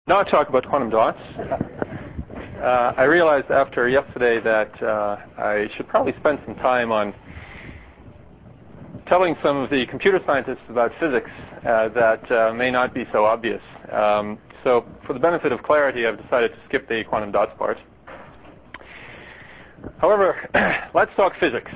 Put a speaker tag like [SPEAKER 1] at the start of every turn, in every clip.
[SPEAKER 1] Now talk about quantum dots. I realized after yesterday that I should probably spend some time on telling some of the computer scientists about physics that may not be so obvious. So for the benefit of clarity, I've decided to skip the quantum dots part. However, let's talk physics.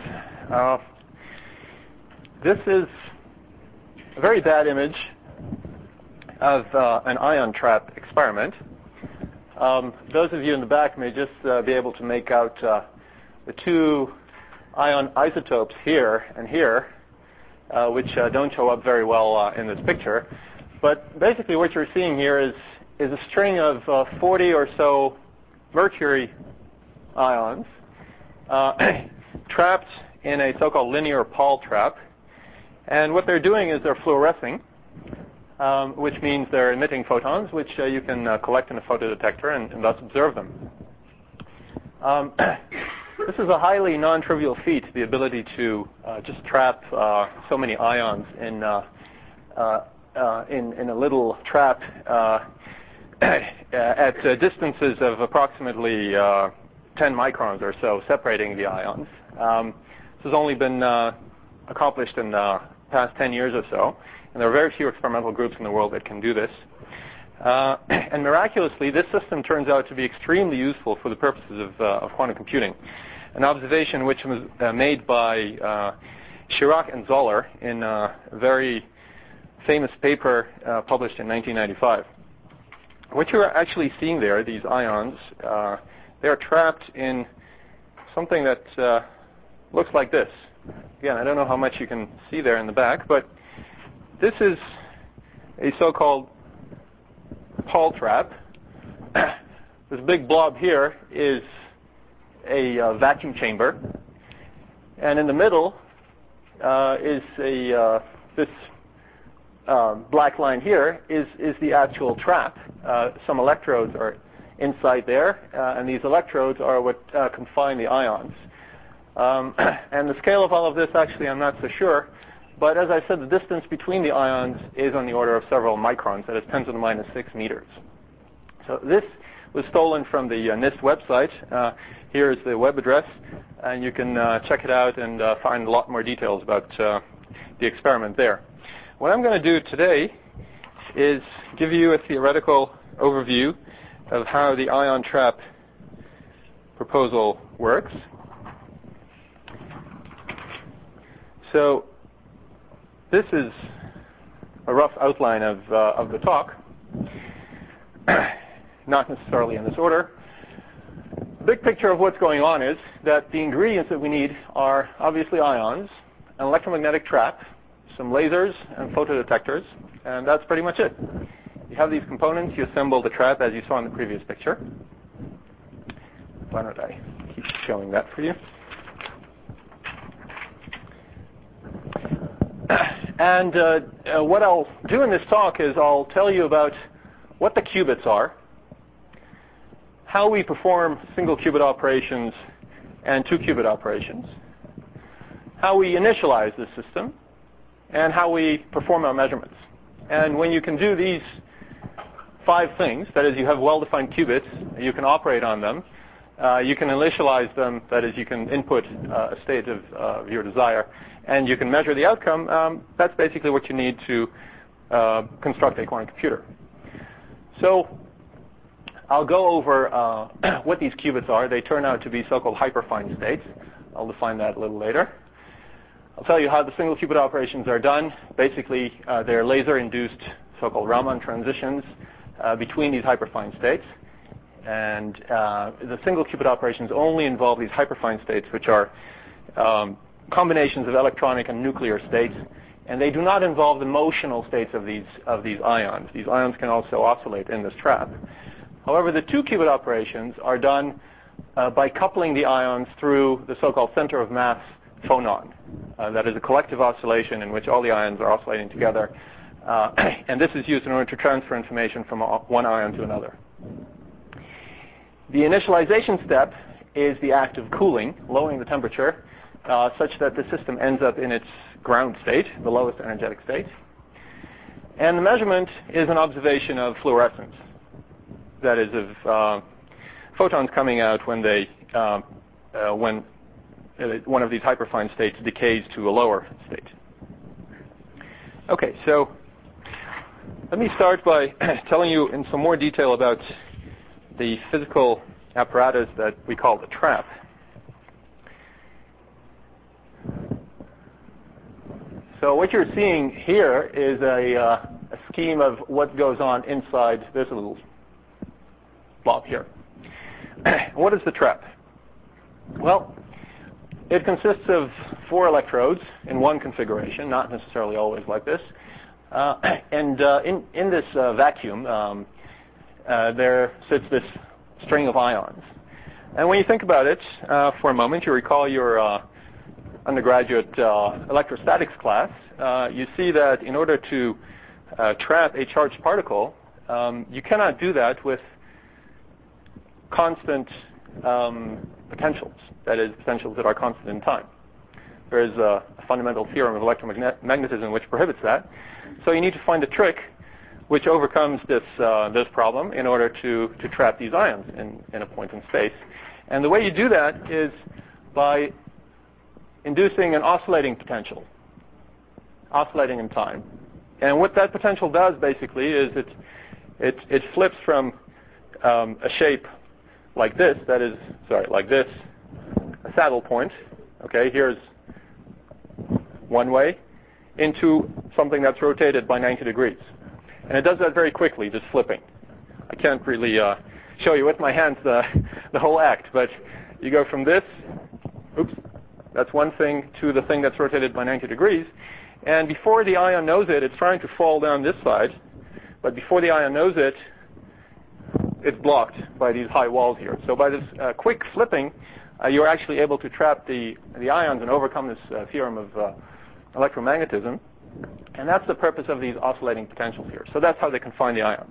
[SPEAKER 1] This is a very bad image of an ion trap experiment. Those of you in the back may just be able to make out the two ion isotopes here and here, which don't show up very well in this picture. But basically what you're seeing here is a string of 40 or so mercury ions trapped in a so-called linear Paul trap. And what they're doing is they're fluorescing, which means they're emitting photons, which you can collect in a photodetector and thus observe them. This is a highly non-trivial feat, the ability to just trap so many ions in a little trap at distances of approximately 10 microns or so, separating the ions. This has only been accomplished in the past 10 years or so, and there are very few experimental groups in the world that can do this. And miraculously, this system turns out to be extremely useful for the purposes of quantum computing. An observation which was made by Chirac and Zoller in a very famous paper published in 1995. What you're actually seeing there, these ions, they're trapped in something that looks like this. Again, I don't know how much you can see there in the back, but this is a so-called Paul trap. This big blob here is a vacuum chamber, and in the middle is this black line here is the actual trap. Some electrodes are inside there, and these electrodes are what confine the ions. And the scale of all of this, actually, I'm not so sure. But as I said, the distance between the ions is on the order of several microns, that is 10 to the minus 6 meters. So this was stolen from the NIST website. Here is the web address, and you can check it out and find a lot more details about the experiment there. What I'm going to do today is give you a theoretical overview of how the ion trap proposal works. So this is a rough outline of the talk, not necessarily in this order. The big picture of what's going on is that the ingredients that we need are obviously ions, an electromagnetic trap, some lasers, and photodetectors, and that's pretty much it. You have these components, you assemble the trap as you saw in the previous picture. Why don't I keep showing that for you? And what I'll do in this talk is I'll tell you about what the qubits are, how we perform single qubit operations and 2-qubit operations, how we initialize the system, and how we perform our measurements. And when you can do these 5 things, that is, you have well-defined qubits, you can operate on them, you can initialize them, that is, you can input a state of your desire, and you can measure the outcome, that's basically what you need to construct a quantum computer. So I'll go over what these qubits are. They turn out to be so-called hyperfine states. I'll define that a little later. I'll tell you how the single qubit operations are done. Basically, they're laser-induced so-called Raman transitions between these hyperfine states. And the single qubit operations only involve these hyperfine states, which are combinations of electronic and nuclear states, and they do not involve the motional states of these ions. These ions can also oscillate in this trap. However, the 2-qubit operations are done by coupling the ions through the so-called center of mass phonon. That is a collective oscillation in which all the ions are oscillating together, and this is used in order to transfer information from one ion to another. The initialization step is the act of cooling, lowering the temperature, such that the system ends up in its ground state, the lowest energetic state. And the measurement is an observation of fluorescence. that is of photons coming out when one of these hyperfine states decays to a lower state. Okay, so let me start by telling you in some more detail about the physical apparatus that we call the trap. So what you're seeing here is a scheme of what goes on inside this little blob here. What is the trap? Well, it consists of 4 electrodes in one configuration, not necessarily always like this. And in this vacuum, there sits this string of ions. And when you think about it for a moment, you recall your undergraduate electrostatics class, you see that in order to trap a charged particle, you cannot do that with constant potentials, that is, potentials that are constant in time. There is a fundamental theorem of electromagnetism which prohibits that. So you need to find a trick which overcomes this problem in order to trap these ions in a point in space. And the way you do that is by inducing an oscillating potential, oscillating in time. And what that potential does basically is it flips from a shape like this, like this, a saddle point, okay, here's one way, into something that's rotated by 90 degrees. And it does that very quickly, just flipping. I can't really show you with my hands the whole act, but you go from this, that's one thing, to the thing that's rotated by 90 degrees. And before the ion knows it, it's trying to fall down this side, but before the ion knows it, it's blocked by these high walls here. So by this quick flipping, you're actually able to trap the ions and overcome this theorem of electromagnetism. And that's the purpose of these oscillating potentials here. So that's how they can find the ions.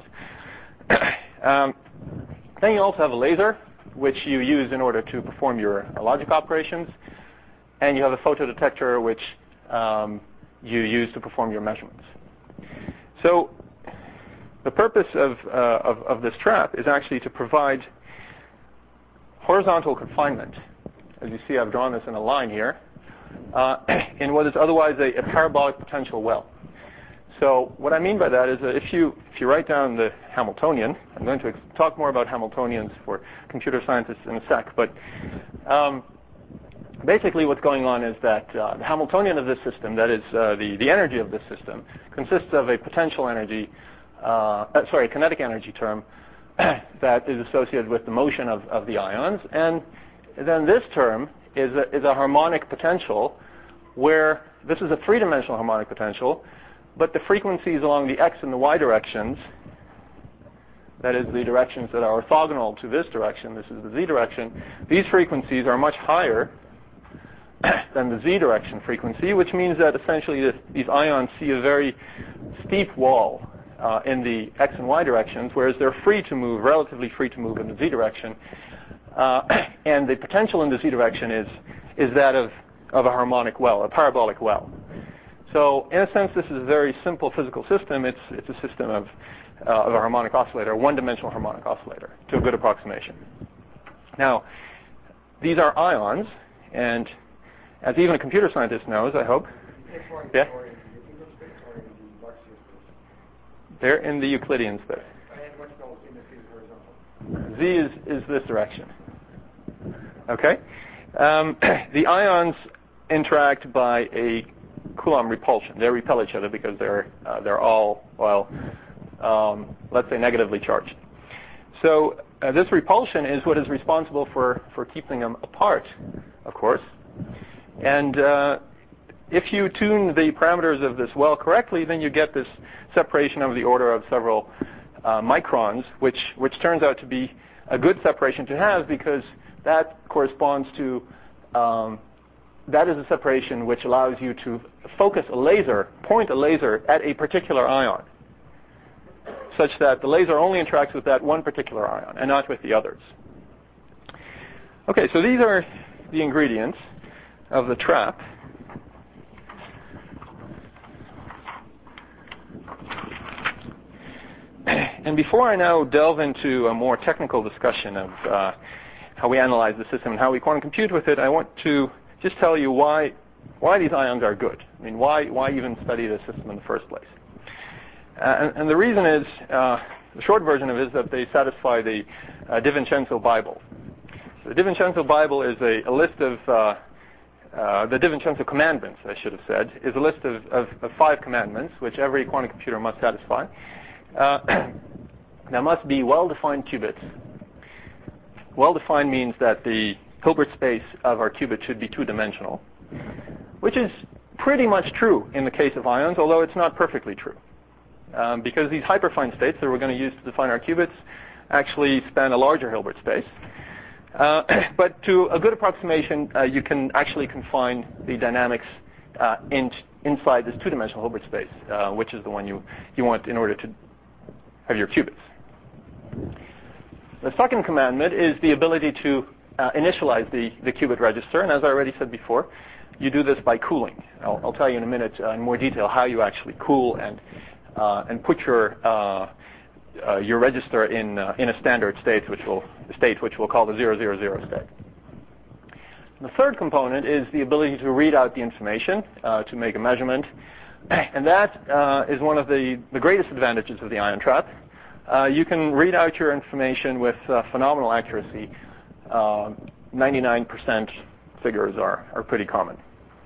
[SPEAKER 1] Then you also have a laser, which you use in order to perform your logic operations. And you have a photodetector, which you use to perform your measurements. So the purpose of this trap is actually to provide horizontal confinement. As you see, I've drawn this in a line here, in what is otherwise a parabolic potential well. So what I mean by that is that if you write down the Hamiltonian, I'm going to talk more about Hamiltonians for computer scientists in a sec, but basically what's going on is that the Hamiltonian of this system, that is the energy of this system, consists of a potential energy, kinetic energy term that is associated with the motion of the ions. And then this term is a harmonic potential where this is a three-dimensional harmonic potential, but the frequencies along the x and the y directions, that is the directions that are orthogonal to this direction, this is the z direction, these frequencies are much higher than the z direction frequency, which means that essentially these ions see a very steep wall in the x and y directions, whereas they're free to move, relatively free to move in the z direction. And the potential in the z direction is that of a harmonic well, a parabolic well. So in a sense, this is a very simple physical system. It's a system of a harmonic oscillator, a one-dimensional harmonic oscillator, to a good approximation. Now, these are ions, and as even a computer scientist knows, I hope. Yeah? They're in the Euclidean space. Z is this direction. Okay? The ions interact by a Coulomb repulsion. They repel each other because they're all, let's say, negatively charged. So this repulsion is what is responsible for keeping them apart, of course. And if you tune the parameters of this well correctly, then you get this separation of the order of several microns, which turns out to be a good separation to have, because that corresponds to that is a separation which allows you to focus a laser, point a laser at a particular ion, such that the laser only interacts with that one particular ion and not with the others. Okay, so these are the ingredients of the trap. And before I now delve into a more technical discussion of how we analyze the system and how we quantum compute with it, I want to just tell you why these ions are good. I mean, why even study the system in the first place? And the reason is, the short version of it is that they satisfy the DiVincenzo Bible. So the DiVincenzo Bible is a list of, the DiVincenzo commandments, I should have said, is a list of 5 commandments which every quantum computer must satisfy. There must be well-defined qubits. Well-defined means that the Hilbert space of our qubit should be 2-dimensional, which is pretty much true in the case of ions, although it's not perfectly true. Because these hyperfine states that we're going to use to define our qubits actually span a larger Hilbert space. But to a good approximation, you can actually confine the dynamics inside this 2-dimensional Hilbert space, which is the one you want in order to have your qubits. The second commandment is the ability to initialize the qubit register, and as I already said before, you do this by cooling. I'll tell you in a minute in more detail how you actually cool and put your register in a standard state, which we'll call the 000 state. The third component is the ability to read out the information to make a measurement, and that is one of the greatest advantages of the ion trap. You can read out your information with phenomenal accuracy. 99% figures are pretty common.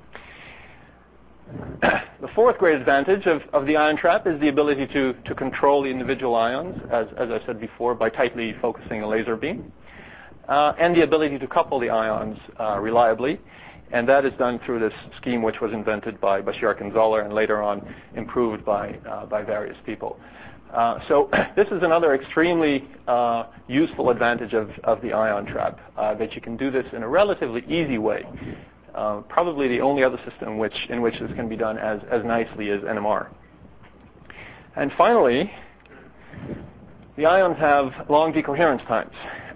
[SPEAKER 1] The fourth great advantage of the ion trap is the ability to control the individual ions, as I said before, by tightly focusing a laser beam, and the ability to couple the ions reliably, and that is done through this scheme which was invented by Bashir Zoller and later on improved by various people. So this is another extremely useful advantage of the ion trap, that you can do this in a relatively easy way. Probably the only other system in which this can be done as nicely as NMR. And finally, the ions have long decoherence times.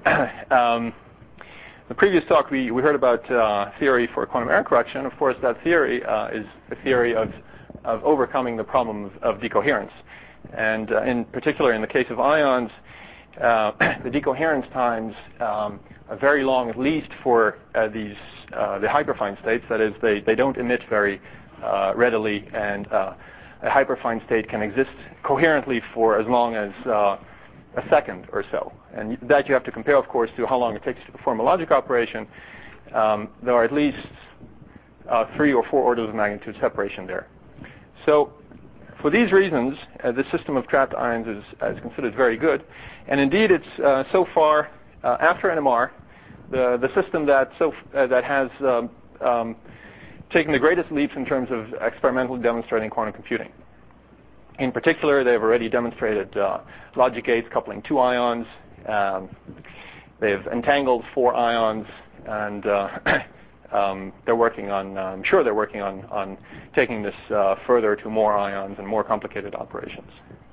[SPEAKER 1] The previous talk we heard about theory for quantum error correction. Of course, that theory is a theory of overcoming the problem of decoherence. And in particular, in the case of ions, the decoherence times are very long, at least for the hyperfine states. That is, they don't emit very readily, and a hyperfine state can exist coherently for as long as a second or so. And that you have to compare, of course, to how long it takes to perform a logic operation. There are at least 3 or 4 orders of magnitude separation there. So for these reasons, the system of trapped ions is considered very good. And indeed, it's so far, after NMR, the system that has taken the greatest leaps in terms of experimentally demonstrating quantum computing. In particular, they've already demonstrated logic gates coupling 2 ions. They've entangled 4 ions, and they're working on, I'm sure they're working on taking this further to more ions and more complicated operations.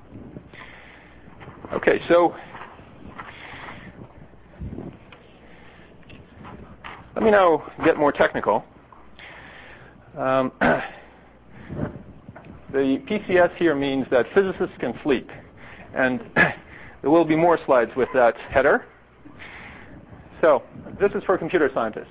[SPEAKER 1] Okay, so let me now get more technical. The PCS here means that physicists can sleep, and there will be more slides with that header. So this is for computer scientists.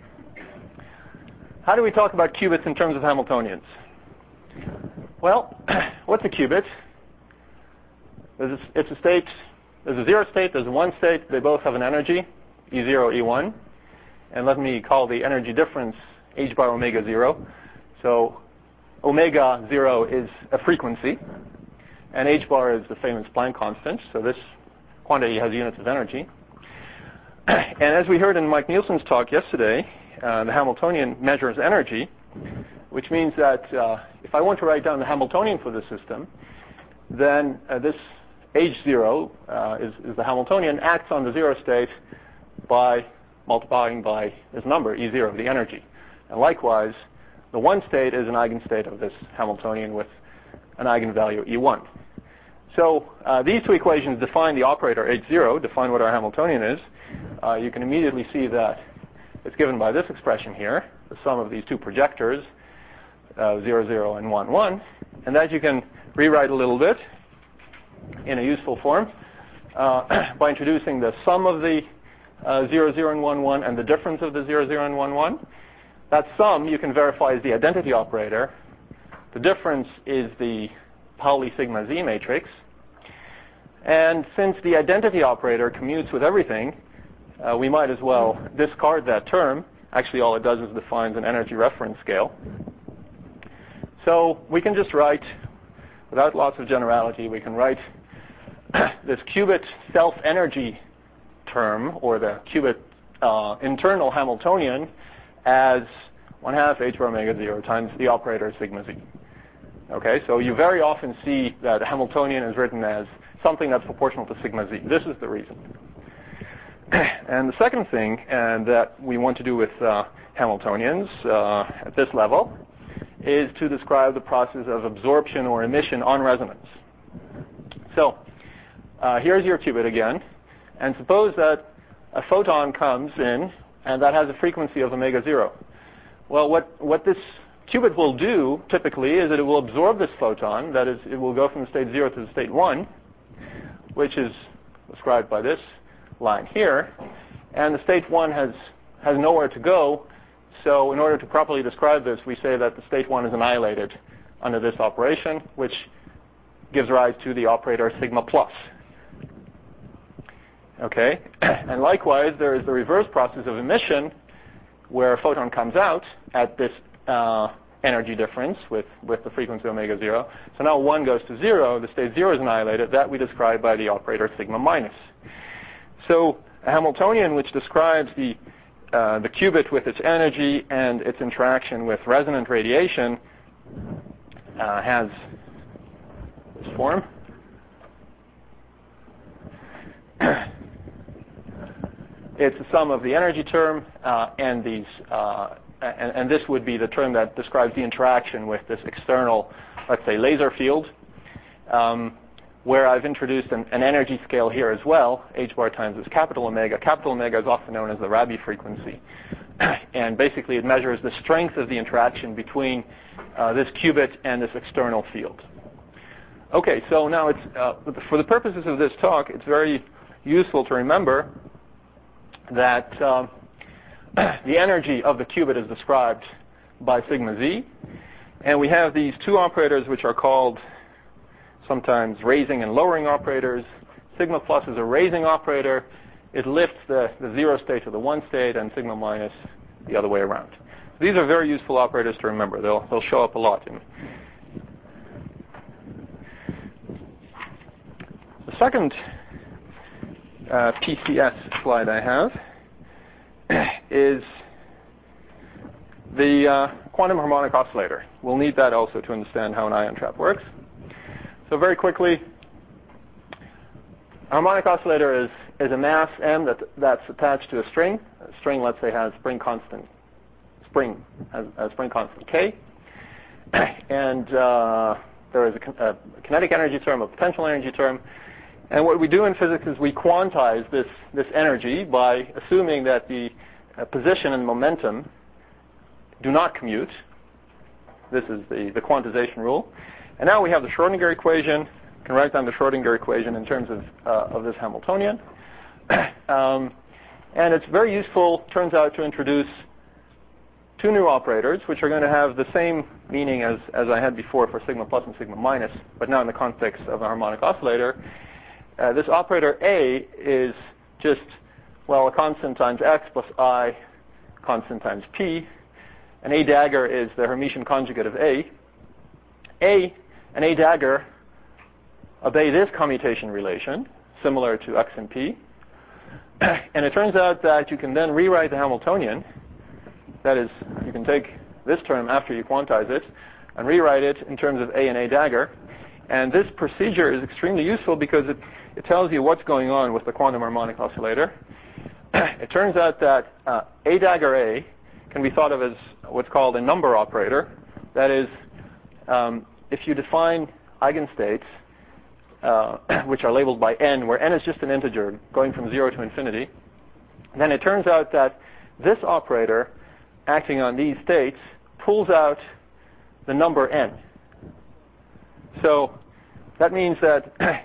[SPEAKER 1] How do we talk about qubits in terms of Hamiltonians? Well, what's a qubit? It's a state. There's a 0 state, there's a 1 state. They both have an energy, E0, E1. And let me call the energy difference h bar omega 0. So omega 0 is a frequency, and h bar is the famous Planck constant. So this quantity has units of energy. And as we heard in Mike Nielsen's talk yesterday, the Hamiltonian measures energy, which means that if I want to write down the Hamiltonian for the system, then this h0 is the Hamiltonian, acts on the 0 state by multiplying by this number, E0, the energy. And likewise, the 1 state is an eigenstate of this Hamiltonian with an eigenvalue, E1. So these 2 equations define the operator H0, define what our Hamiltonian is. You can immediately see that it's given by this expression here, the sum of these 2 projectors, 0, 0, and 1, 1. And that you can rewrite a little bit. in a useful form by introducing the sum of the 0, 0, and 1, 1 and the difference of the 0, 0, and 1, 1. That sum you can verify is the identity operator. The difference is the Pauli sigma z matrix. And since the identity operator commutes with everything, we might as well discard that term. Actually, all it does is defines an energy reference scale. So we can just write, without lots of generality, we can write this qubit self-energy term, or the qubit internal Hamiltonian, as 1/2 h bar omega 0 times the operator sigma z. Okay, so you very often see that Hamiltonian is written as something that's proportional to sigma z. This is the reason. And the second thing that we want to do with Hamiltonians at this level is to describe the process of absorption or emission on resonance. So here's your qubit again, and suppose that a photon comes in and that has a frequency of omega 0. Well, what this qubit will do typically is that it will absorb this photon. That is, it will go from the state 0 to the state 1, which is described by this line here. And the state 1 has nowhere to go. So in order to properly describe this, we say that the state 1 is annihilated under this operation, which gives rise to the operator sigma plus. Okay, and likewise, there is the reverse process of emission, where a photon comes out at this energy difference with the frequency omega 0. So now 1 goes to 0, the state 0 is annihilated. That we describe by the operator sigma minus. So a Hamiltonian which describes the qubit with its energy and its interaction with resonant radiation has this form. It's the sum of the energy term and these, and this would be the term that describes the interaction with this external, let's say, laser field, where I've introduced an energy scale here as well. H bar times this capital omega. Capital omega is often known as the Rabi frequency, and basically it measures the strength of the interaction between this qubit and this external field. Okay, so now it's for the purposes of this talk, it's very useful to remember that the energy of the qubit is described by sigma z, and we have these two operators which are called sometimes raising and lowering operators. Sigma plus is a raising operator. It lifts the 0 state to the 1 state, and sigma minus the other way around. These are very useful operators to remember. They'll show up a lot. The second PCS slide I have is the quantum harmonic oscillator. We'll need that also to understand how an ion trap works. So very quickly, a harmonic oscillator is a mass m that's attached to a string. A string, let's say, has spring constant k, and there is a kinetic energy term, a potential energy term. And what we do in physics is we quantize this energy by assuming that the position and momentum do not commute. This is the quantization rule. And now we have the Schrodinger equation. You can write down the Schrodinger equation in terms of this Hamiltonian. And it's very useful, turns out, to introduce two new operators, which are going to have the same meaning as I had before for sigma plus and sigma minus, but now in the context of a harmonic oscillator. This operator A is just, well, a constant times x plus I constant times p. And A dagger is the Hermitian conjugate of A. A and A dagger obey this commutation relation, similar to x and p. And it turns out that you can then rewrite the Hamiltonian. That is, you can take this term after you quantize it and rewrite it in terms of A and A dagger. And this procedure is extremely useful because it tells you what's going on with the quantum harmonic oscillator. It turns out that A dagger A can be thought of as what's called a number operator. That is, if you define eigenstates, which are labeled by n, where n is just an integer going from 0 to infinity, then it turns out that this operator, acting on these states, pulls out the number n. So that means that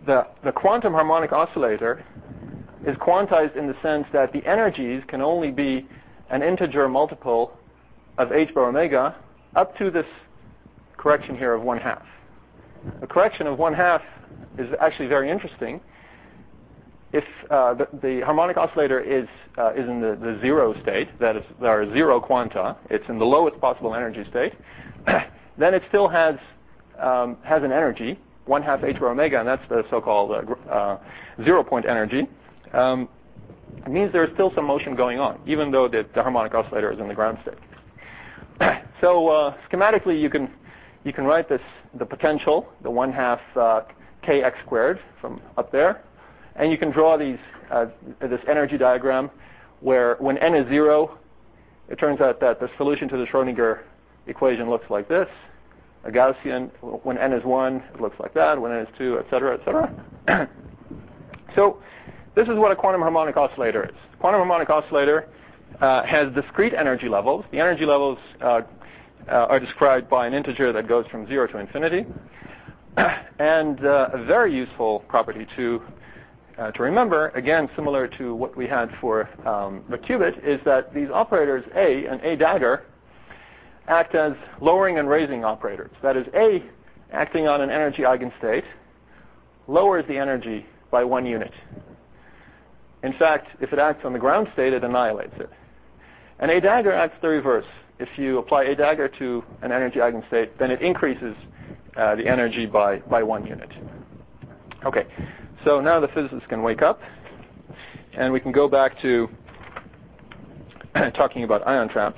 [SPEAKER 1] the quantum harmonic oscillator is quantized in the sense that the energies can only be an integer multiple of h bar omega up to this correction here of 1/2. The correction of 1/2 is actually very interesting. If the harmonic oscillator is in the zero state, that is, there are zero quanta, it's in the lowest possible energy state, then it still has an energy, 1/2 h bar omega, and that's the so-called 0-point energy. It means there's still some motion going on, even though the harmonic oscillator is in the ground state. So schematically, you can write the potential, the 1/2 kx squared from up there, and you can draw this energy diagram where when n is 0, it turns out that the solution to the Schrodinger equation looks like this. A Gaussian, when n is 1, it looks like that. When n is 2, et cetera, et cetera. So this is what a quantum harmonic oscillator is. A quantum harmonic oscillator has discrete energy levels. The energy levels are described by an integer that goes from 0 to infinity. And a very useful property to remember, again, similar to what we had for the qubit, is that these operators A and A dagger act as lowering and raising operators. That is, A acting on an energy eigenstate lowers the energy by 1 unit. In fact, if it acts on the ground state, it annihilates it. And A dagger acts the reverse. If you apply A dagger to an energy eigenstate, then it increases the energy by 1 unit. Okay, so now the physicists can wake up, and we can go back to talking about ion traps.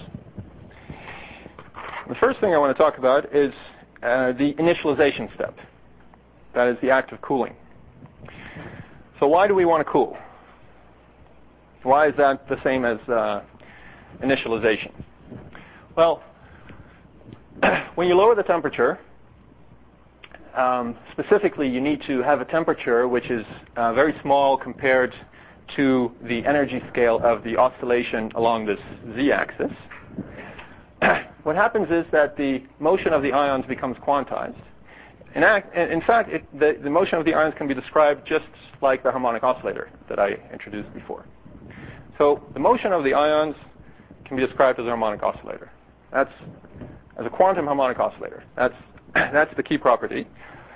[SPEAKER 1] The first thing I want to talk about is the initialization step. That is the act of cooling. So why do we want to cool? Why is that the same as initialization? Well, when you lower the temperature, specifically you need to have a temperature which is very small compared to the energy scale of the oscillation along this z-axis. What happens is that the motion of the ions becomes quantized. In fact, the motion of the ions can be described just like the harmonic oscillator that I introduced before. So the motion of the ions can be described as a harmonic oscillator. That's as a quantum harmonic oscillator. That's the key property.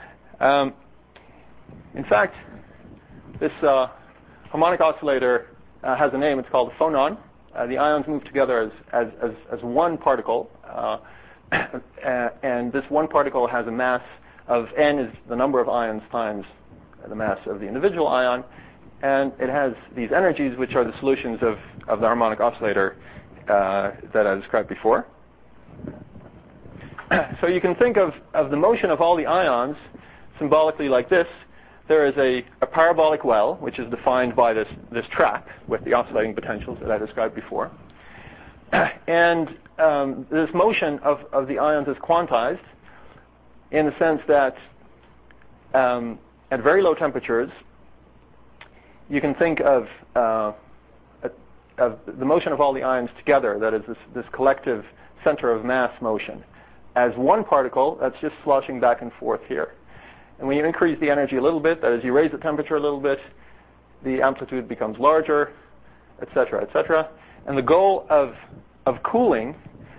[SPEAKER 1] In fact, this harmonic oscillator has a name. It's called a phonon. The ions move together as one particle, and this one particle has a mass of n is the number of ions times the mass of the individual ion, and it has these energies which are the solutions of the harmonic oscillator that I described before. So you can think of the motion of all the ions symbolically like this. There is a parabolic well, which is defined by this trap with the oscillating potentials that I described before. And this motion of the ions is quantized in the sense that at very low temperatures, you can think of the motion of all the ions together, that is this collective center of mass motion, as one particle that's just sloshing back and forth here. And when you increase the energy a little bit, that is, you raise the temperature a little bit, the amplitude becomes larger, et cetera, et cetera. And the goal of cooling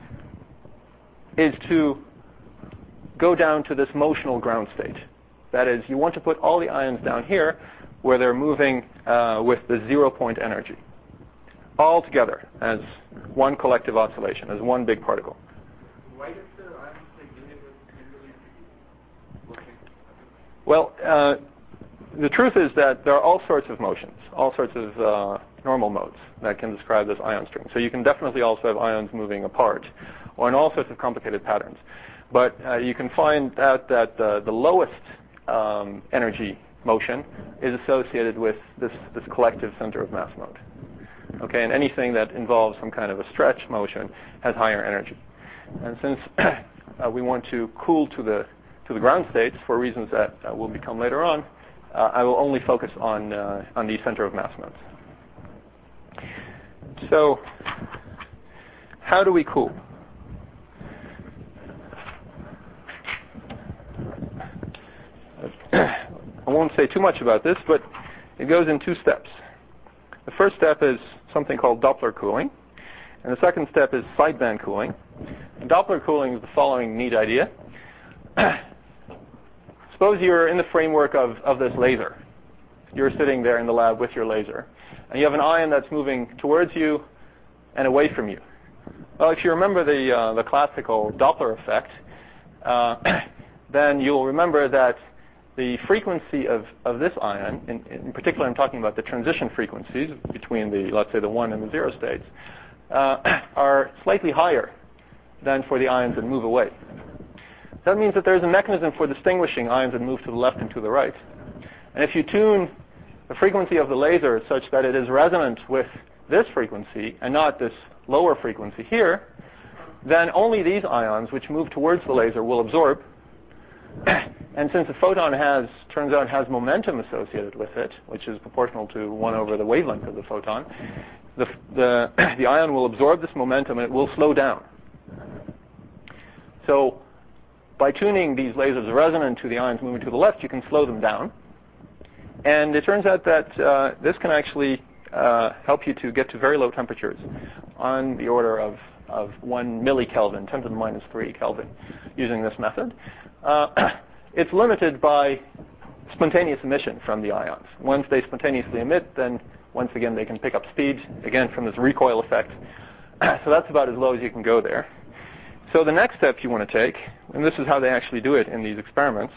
[SPEAKER 1] is to go down to this motional ground state. That is, you want to put all the ions down here where they're moving with the 0-point energy, all together as one collective oscillation, as one big particle.
[SPEAKER 2] Why does the ion state universe generally working?
[SPEAKER 1] Well, the truth is that there are all sorts of motions, all sorts of normal modes that can describe this ion string. So you can definitely also have ions moving apart, or in all sorts of complicated patterns. But you can find out that the lowest energy motion is associated with this collective center of mass mode. Okay, and anything that involves some kind of a stretch motion has higher energy. And since we want to cool to the ground states for reasons that will become later on, I will only focus on the center of mass modes. So, how do we cool? I won't say too much about this, but it goes in 2 steps. The first step is something called Doppler cooling, and the second step is sideband cooling. And Doppler cooling is the following neat idea. Suppose you're in the framework of this laser. You're sitting there in the lab with your laser, and you have an ion that's moving towards you and away from you. Well, if you remember the classical Doppler effect, then you'll remember that the frequency of this ion, in particular I'm talking about the transition frequencies between the, let's say, the 1 and the 0 states, are slightly higher than for the ions that move away. That means that there's a mechanism for distinguishing ions that move to the left and to the right. And if you tune the frequency of the laser such that it is resonant with this frequency and not this lower frequency here, then only these ions which move towards the laser will absorb. And since the photon turns out has momentum associated with it, which is proportional to 1 over the wavelength of the photon, the ion will absorb this momentum and it will slow down. So by tuning these lasers resonant to the ions moving to the left, you can slow them down. And it turns out that this can actually help you to get to very low temperatures on the order of 1 millikelvin, 10 to the minus 3 Kelvin, using this method. It's limited by spontaneous emission from the ions. Once they spontaneously emit, then once again they can pick up speed, again from this recoil effect. So that's about as low as you can go there. So the next step you want to take, and this is how they actually do it in these experiments,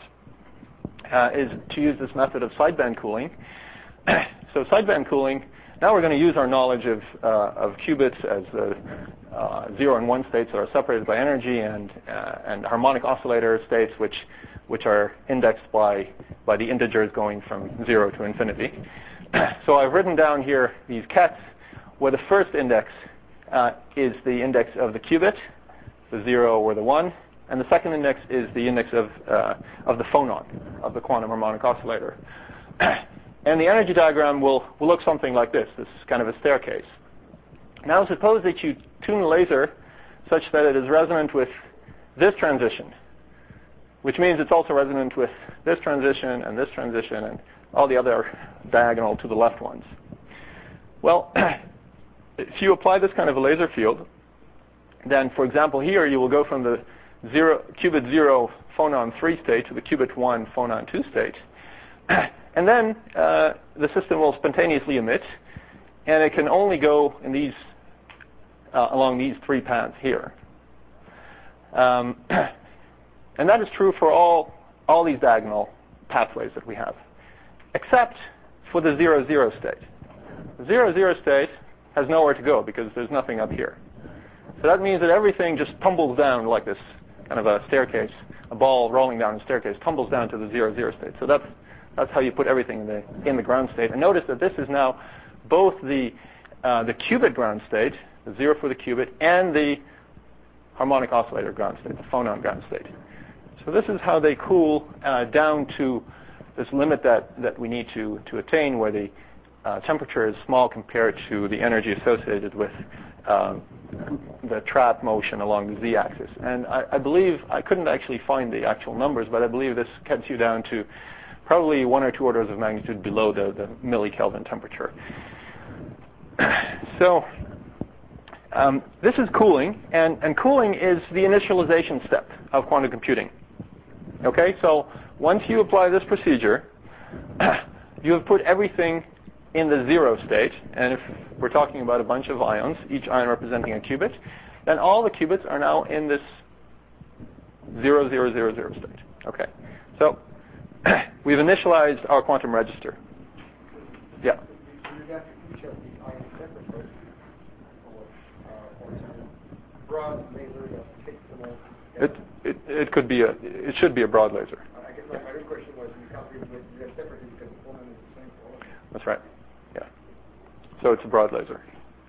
[SPEAKER 1] is to use this method of sideband cooling. So sideband cooling, now we're going to use our knowledge of qubits as the 0 and 1 states that are separated by energy, and harmonic oscillator states which are indexed by the integers going from 0 to infinity. So I've written down here these kets where the first index is the index of the qubit, the 0 or the 1, and the second index is the index of the phonon, of the quantum harmonic oscillator. And the energy diagram will look something like this. This is kind of a staircase. Now suppose that you tune the laser such that it is resonant with this transition, which means it's also resonant with this transition and all the other diagonal to the left ones. Well, if you apply this kind of a laser field, then for example here you will go from the qubit 0 phonon 3 state to the qubit 1 phonon 2 state. And then the system will spontaneously emit, and it can only go in these along these 3 paths here. And that is true for all these diagonal pathways that we have, except for the 0, 0 state. The 0, 0 state has nowhere to go because there's nothing up here. So that means that everything just tumbles down like this, kind of a staircase, a ball rolling down a staircase, tumbles down to the 0, 0 state. So that's how you put everything in the ground state. And notice that this is now both the qubit ground state, the 0 for the qubit, and the harmonic oscillator ground state, the phonon ground state. So this is how they cool down to this limit that we need to attain, where the temperature is small compared to the energy associated with the trap motion along the z-axis. And I believe, I couldn't actually find the actual numbers, but I believe this gets you down to probably 1 or 2 orders of magnitude below the millikelvin temperature. So this is cooling, and cooling is the initialization step of quantum computing. Okay, so once you apply this procedure, you have put everything in the 0 state, and if we're talking about a bunch of ions, each ion representing a qubit, then all the qubits are now in this 0, 0, 0, 0 state. Okay, so we've initialized our quantum register. Yeah? It could be it should be a broad laser.
[SPEAKER 2] I guess my real question was, you can't really get them separately because the phonon is the same for all of them.
[SPEAKER 1] That's right. Yeah. So it's a broad laser.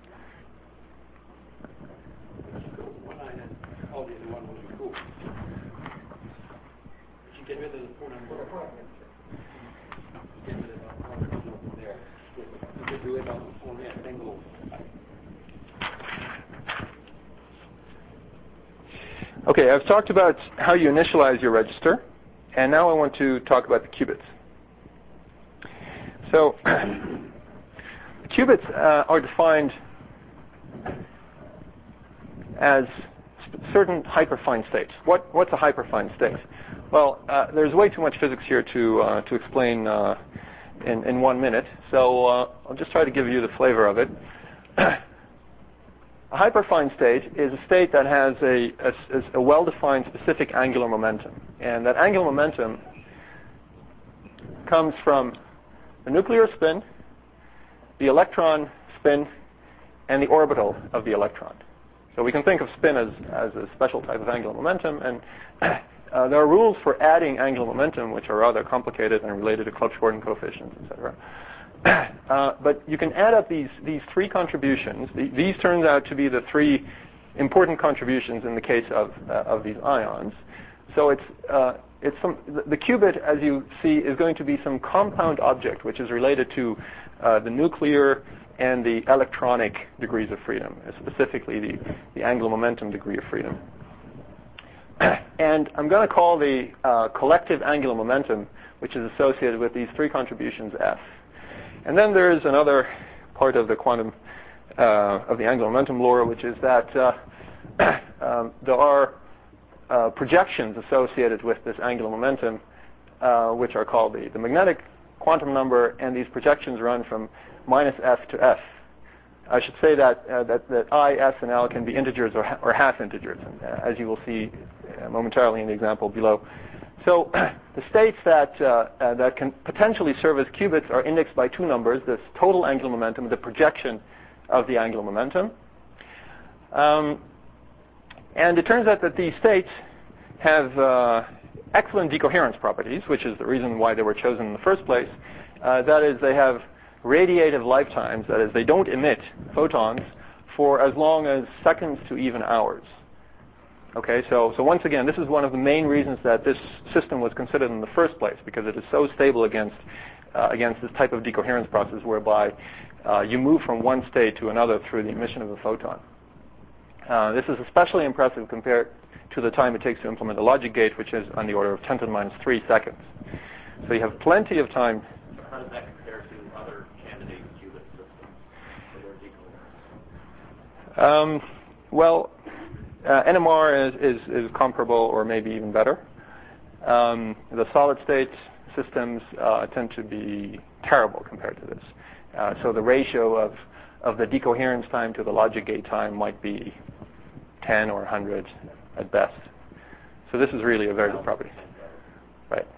[SPEAKER 3] One ion, all the other one will be cool. If you get rid of the phonon, get rid of the phonon there. You can do it on only a single.
[SPEAKER 1] Okay, I've talked about how you initialize your register, and now I want to talk about the qubits. So qubits are defined as certain hyperfine states. What's a hyperfine state? Well, there's way too much physics here to explain in 1 minute, so I'll just try to give you the flavor of it. A hyperfine state is a state that has a well-defined specific angular momentum, and that angular momentum comes from the nuclear spin, the electron spin, and the orbital of the electron. So we can think of spin as a special type of angular momentum, and there are rules for adding angular momentum, which are rather complicated and related to Clebsch-Gordan coefficients, etc. But you can add up these three contributions. These turns out to be the three important contributions in the case of these ions. So the qubit, as you see, is going to be some compound object which is related to the nuclear and the electronic degrees of freedom, specifically the angular momentum degree of freedom. And I'm going to call the collective angular momentum, which is associated with these three contributions, F. And then there is another part of the quantum of the angular momentum lore, which is that there are projections associated with this angular momentum, which are called the magnetic quantum number, and these projections run from minus F to F. I should say that I, S, and L can be integers or half integers, as you will see momentarily in the example below. So the states that can potentially serve as qubits are indexed by two numbers: this total angular momentum, the projection of the angular momentum. And it turns out that these states have excellent decoherence properties, which is the reason why they were chosen in the first place. That is, they have radiative lifetimes. That is, they don't emit photons for as long as seconds to even hours. Okay, so once again, this is one of the main reasons that this system was considered in the first place, because it is so stable against this type of decoherence process whereby you move from one state to another through the emission of a photon. This is especially impressive compared to the time it takes to implement a logic gate, which is on the order of 10 to the minus 3 seconds. So you have plenty of time.
[SPEAKER 3] How does that compare to other candidate qubit systems for their decoherence?
[SPEAKER 1] Well, NMR is comparable or maybe even better. The solid-state systems tend to be terrible compared to this. So the ratio of the decoherence time to the logic gate time might be 10 or 100 at best. So this is really a very good property. Right.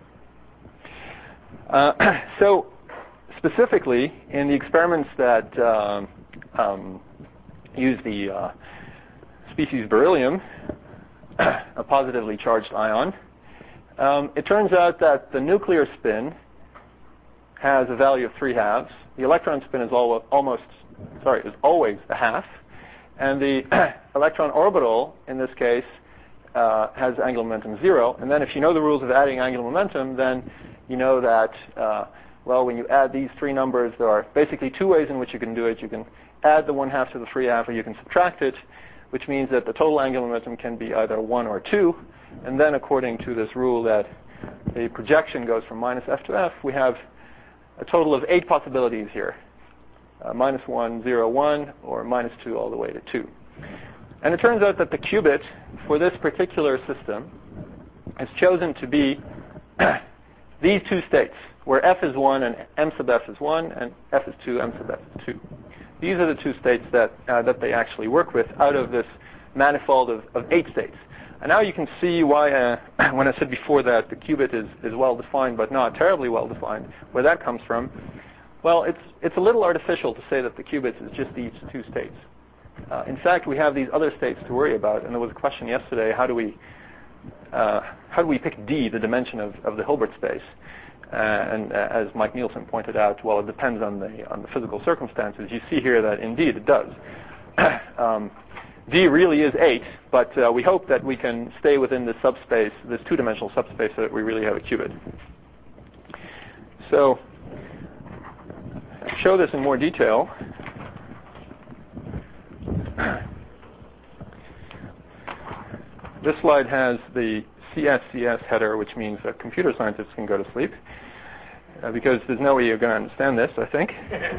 [SPEAKER 1] So specifically, in the experiments that use the species beryllium, a positively charged ion, it turns out that the nuclear spin has a value of 3/2. The electron spin is always a half, and the electron orbital in this case has angular momentum 0. And then if you know the rules of adding angular momentum, then you know that when you add these three numbers, there are basically two ways in which you can do it. You can add the 1/2 to the 3/2, or you can subtract it, which means that the total angular momentum can be either 1 or 2. And then according to this rule that the projection goes from minus F to F, we have a total of 8 possibilities here. -1, 0, 1, or -2 all the way to 2. And it turns out that the qubit for this particular system is chosen to be these two states, where F is 1 and M sub F is 1, and F is 2, M sub F is 2. These are the two states that they actually work with out of this manifold of 8 states. And now you can see why, when I said before that the qubit is well-defined but not terribly well-defined, where that comes from. Well, it's a little artificial to say that the qubit is just these two states. In fact, we have these other states to worry about, and there was a question yesterday: how do we pick D, the dimension of the Hilbert space? And as Mike Nielsen pointed out, well, it depends on the physical circumstances. You see here that indeed it does. D really is 8, but we hope that we can stay within this subspace, this two-dimensional subspace, so that we really have a qubit. So, to show this in more detail, this slide has the CSCS header, which means that computer scientists can go to sleep. because there's no way you're going to understand this, I think.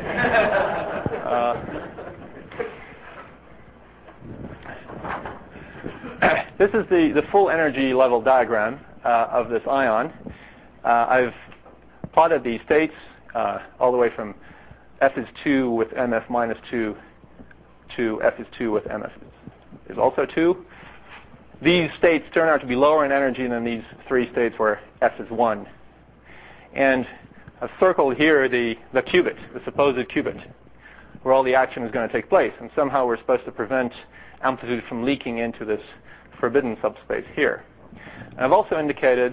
[SPEAKER 1] This is the full energy level diagram of this ion. I've plotted the states all the way from F is 2 with MF minus 2 to F is 2 with MF is also 2. These states turn out to be lower in energy than these three states where F is 1. And I've circled here the qubit, the supposed qubit, where all the action is going to take place. And somehow we're supposed to prevent amplitude from leaking into this forbidden subspace here. And I've also indicated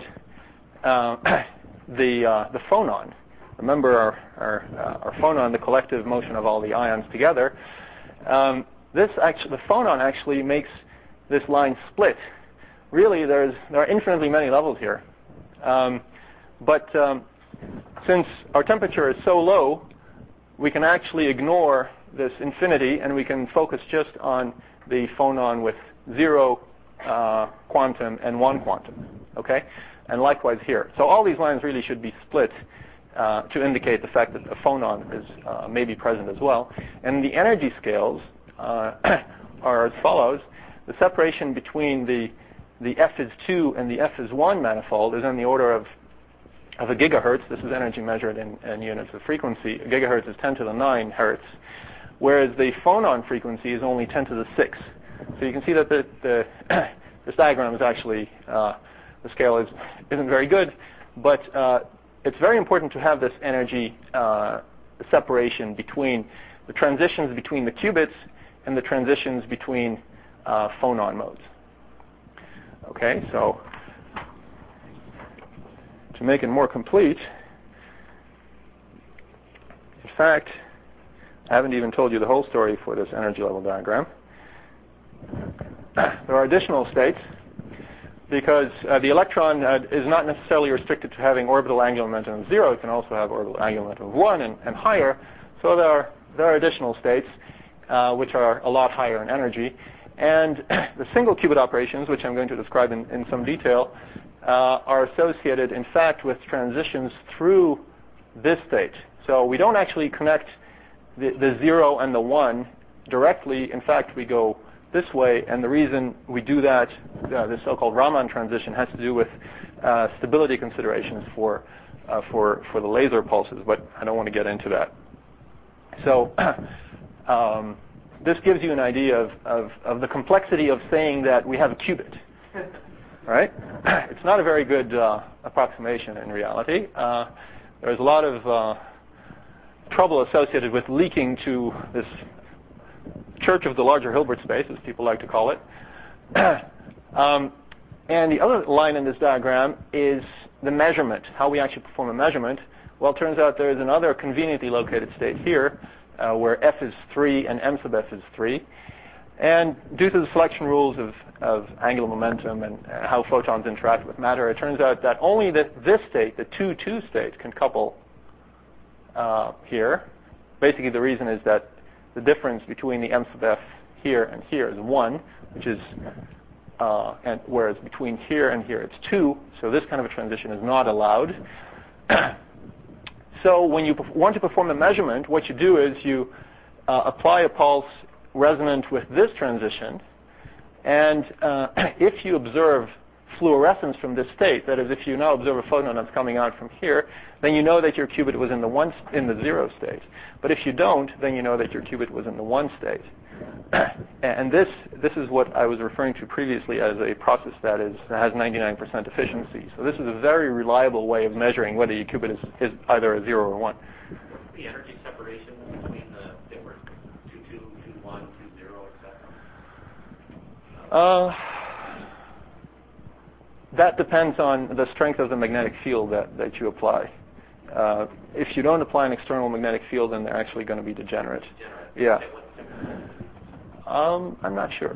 [SPEAKER 1] the phonon. Remember our phonon, the collective motion of all the ions together. The phonon actually makes this line split. Really, there are infinitely many levels here. But since our temperature is so low, we can actually ignore this infinity and we can focus just on the phonon with 0 quantum and 1 quantum. Okay? And likewise here. So all these lines really should be split to indicate the fact that a phonon is maybe present as well. And the energy scales are as follows. The separation between the F is 2 and the F is 1 manifold is in the order of a gigahertz. This is energy measured in units of frequency. A gigahertz is 10 to the 9 hertz, whereas the phonon frequency is only 10 to the 6. So you can see that this diagram is actually, the scale isn't very good, but it's very important to have this energy separation between the transitions between the qubits and the transitions between phonon modes. Okay, so to make it more complete, in fact, I haven't even told you the whole story for this energy level diagram. There are additional states because the electron is not necessarily restricted to having orbital angular momentum of 0. It can also have orbital angular momentum of 1 and higher. So there are additional states which are a lot higher in energy. And the single qubit operations, which I'm going to describe in some detail, are associated, in fact, with transitions through this state. So we don't actually connect the 0 and the 1 directly. In fact, we go this way, and the reason we do that, the so-called Raman transition, has to do with stability considerations for the laser pulses, but I don't want to get into that. So this gives you an idea of the complexity of saying that we have a qubit, right? It's not a very good approximation in reality. There's a lot of trouble associated with leaking to this church of the larger Hilbert space, as people like to call it. And the other line in this diagram is the measurement, how we actually perform a measurement. Well, it turns out there is another conveniently located state here where F is 3 and M sub F is 3. And due to the selection rules of angular momentum and how photons interact with matter, it turns out that only this state, the 2-2 state, can couple here. Basically, the reason is that the difference between the M sub F here and here is 1, which is, and whereas between here and here it's 2. So this kind of a transition is not allowed. So when you want to perform a measurement, what you do is you apply a pulse resonant with this transition, and if you observe fluorescence from this state, that is, if you now observe a photon that's coming out from here, then you know that your qubit was in the 0 state. But if you don't, then you know that your qubit was in the 1 state. And this is what I was referring to previously as a process that has 99% efficiency. So this is a very reliable way of measuring whether your qubit is either a 0 or 1.
[SPEAKER 3] What's the energy separation between the different 2-2, 2-1, 2-0, etc.?
[SPEAKER 1] That depends on the strength of the magnetic field that you apply. If you don't apply an external magnetic field, then they're actually going to be degenerate. Yeah. I'm not sure.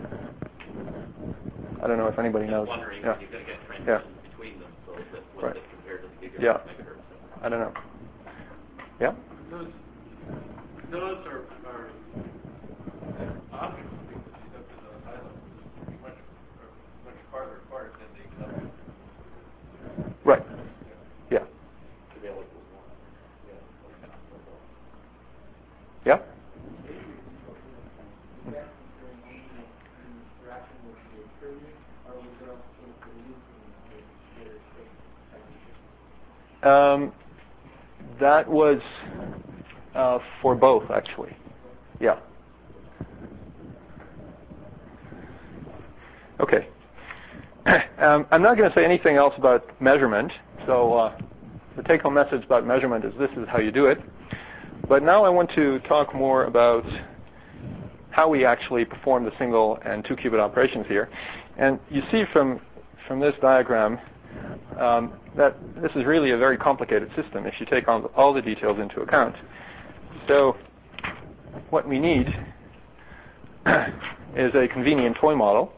[SPEAKER 1] I don't know if anybody knows.
[SPEAKER 3] I'm wondering
[SPEAKER 1] yeah.
[SPEAKER 3] if you're going to get transitions between them, so that what's
[SPEAKER 1] Right.
[SPEAKER 3] it compared to the gigahertz,
[SPEAKER 1] Yeah.
[SPEAKER 3] megahertz?
[SPEAKER 1] I don't know. Yeah?
[SPEAKER 2] Those are optical frequencies up to the high level. Much farther apart than the
[SPEAKER 1] Right. Yeah.
[SPEAKER 2] reactions are engaging in interaction with the period, or was there also the loop in the
[SPEAKER 1] That was for both, actually. Yeah. Okay. I'm not going to say anything else about measurement. So the take-home message about measurement is this is how you do it. But now I want to talk more about how we actually perform the single and 2-qubit operations here. And you see from this diagram that this is really a very complicated system if you take all the details into account. So what we need is a convenient toy model.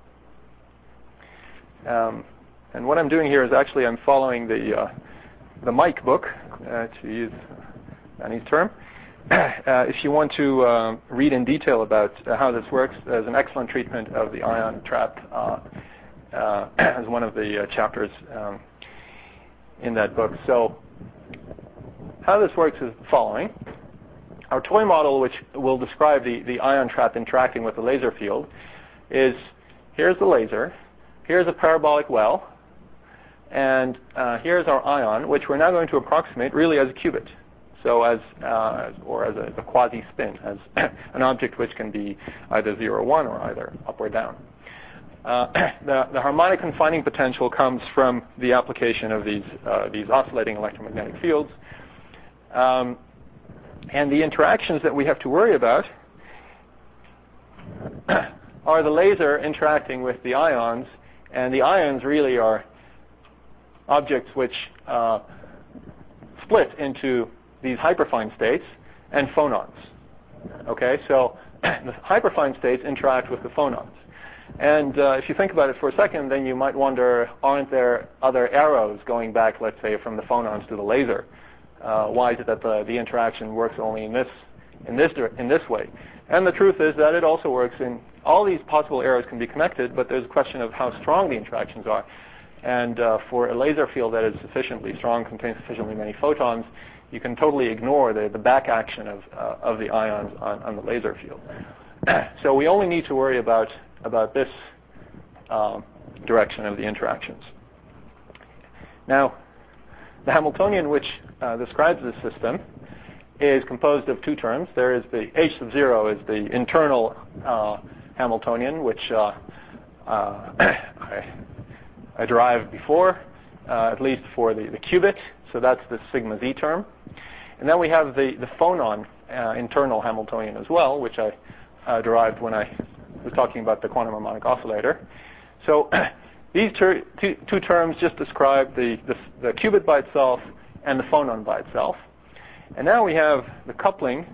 [SPEAKER 1] And what I'm doing here is actually I'm following the Mike book, to use Danny's term. If you want to read in detail about how this works, there's an excellent treatment of the ion trap as one of the chapters in that book. So how this works is the following. Our toy model, which will describe the ion trap interacting with the laser field, is here's the laser, here's a parabolic well, and here's our ion, which we're now going to approximate really as a qubit. So as a quasi-spin, as an object which can be either 0 or 1 or either up or down. The harmonic confining potential comes from the application of these oscillating electromagnetic fields. And the interactions that we have to worry about are the laser interacting with the ions, and the ions really are objects which split into these hyperfine states and phonons. Okay, so the hyperfine states interact with the phonons. And if you think about it for a second, then you might wonder, aren't there other arrows going back, let's say, from the phonons to the laser? Why is it that the interaction works only in this way? And the truth is that it also works in all these possible arrows can be connected, but there's a question of how strong the interactions are. And for a laser field that is sufficiently strong, contains sufficiently many photons, you can totally ignore the back action of the ions on the laser field. So we only need to worry about this direction of the interactions. Now, the Hamiltonian which describes this system is composed of two terms. There is the H sub 0 is the internal Hamiltonian, which I derived before, at least for the qubit. So that's the sigma z term. And then we have the phonon internal Hamiltonian as well, which I derived when I was talking about the quantum harmonic oscillator. So these two terms just describe the qubit by itself and the phonon by itself. And now we have the coupling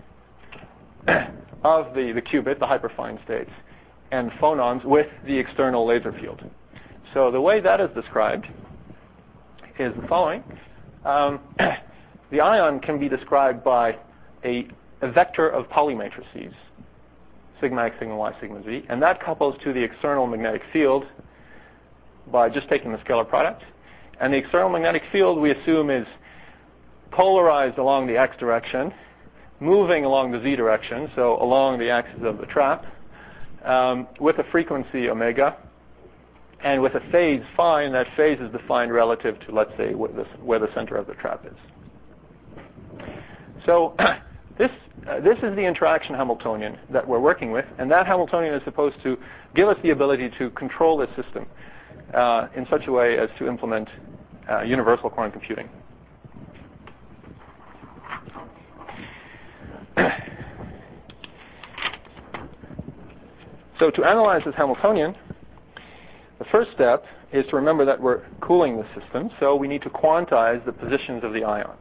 [SPEAKER 1] of the qubit, the hyperfine states, and the phonons with the external laser field. So the way that is described is the following. The ion can be described by a vector of Pauli matrices, sigma x, sigma y, sigma z, and that couples to the external magnetic field by just taking the scalar product. And the external magnetic field we assume is polarized along the x direction, moving along the z direction, so along the axis of the trap, with a frequency omega, and with a phase phi, and that phase is defined relative to, let's say, where the center of the trap is. So this is the interaction Hamiltonian that we're working with, and that Hamiltonian is supposed to give us the ability to control this system in such a way as to implement universal quantum computing. So to analyze this Hamiltonian, the first step is to remember that we're cooling the system, so we need to quantize the positions of the ions.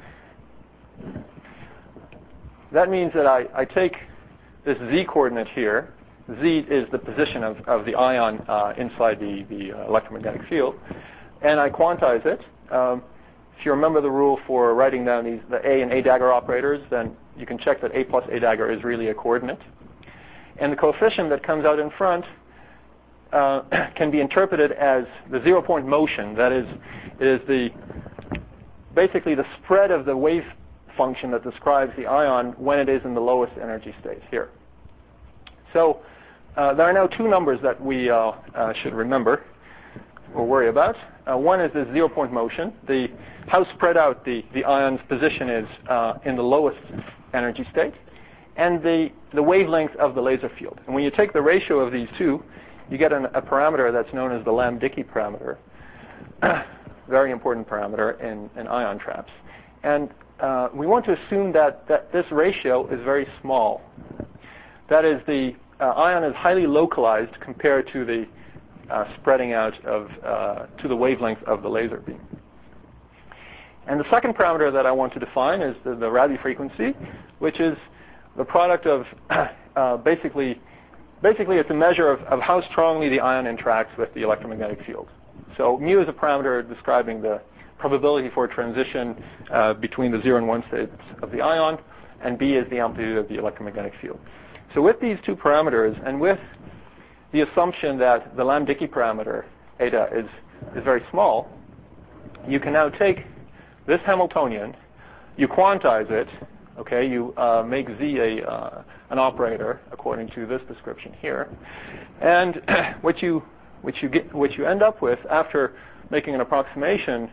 [SPEAKER 1] That means that I take this z coordinate here. Z is the position of the ion inside the electromagnetic field, and I quantize it. If you remember the rule for writing down the A and A dagger operators, then you can check that A plus A dagger is really a coordinate. And the coefficient that comes out in front can be interpreted as the 0-point motion. That is, it is basically the spread of the wave function that describes the ion when it is in the lowest energy state here. So there are now two numbers that we should remember or worry about. One is the 0-point motion, how spread out the ion's position is in the lowest energy state, and the wavelength of the laser field. And when you take the ratio of these two, you get a parameter that's known as the Lamb-Dicke parameter, very important parameter in ion traps. And we want to assume that this ratio is very small. That is, the ion is highly localized compared to the spreading out to the wavelength of the laser beam. And the second parameter that I want to define is the Rabi frequency, which is the product of basically it's a measure of how strongly the ion interacts with the electromagnetic field. So mu is a parameter describing the probability for transition between the 0 and 1 states of the ion, and B is the amplitude of the electromagnetic field. So with these two parameters, and with the assumption that the Lamb-Dicke parameter, eta, is very small, you can now take this Hamiltonian, you quantize it, okay, you make Z an operator according to this description here, and what you end up with after making an approximation